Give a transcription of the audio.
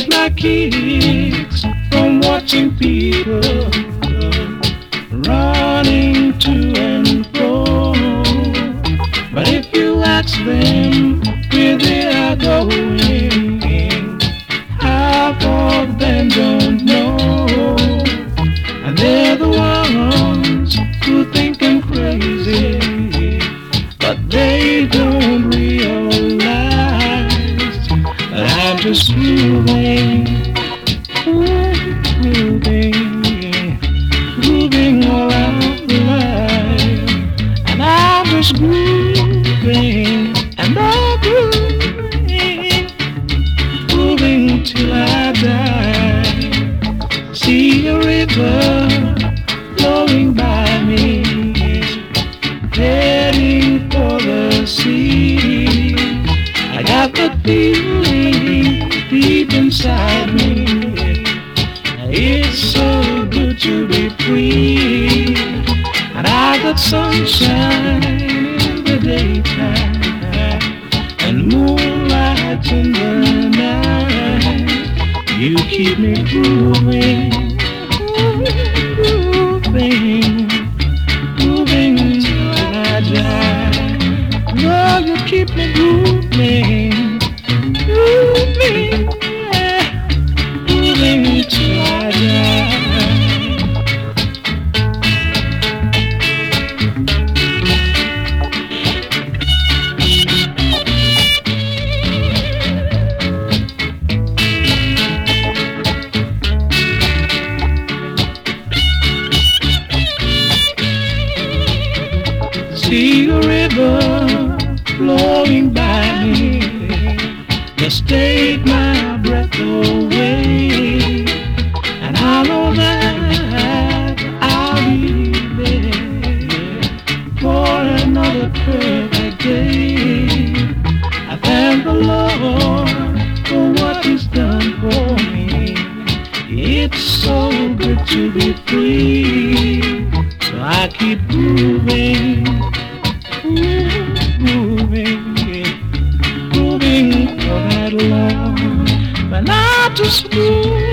get my kicks from watching people running to and fro. But if you ask them where they are going, half of them don't know. And they're the ones who think I'm crazy, but they don't realize that I'm just moving, moving all out the line. And I'm just grooving, and I'm grooving, moving till I die. See a river flowing by me, heading for the sea. I got the feeling deep inside me. It's so good to be free. And I got sunshine in the daytime and moonlight in the night. You keep me grooving, moving, moving till I die. No, you keep me grooving, moving, yeah, moving till I die. See a river flowing by me, just take my breath away. And I know that I'll be there for another perfect day. I thank the Lord for what He's done for me. It's so good to be free, so I keep moving, moving, moving for that long, but not to school.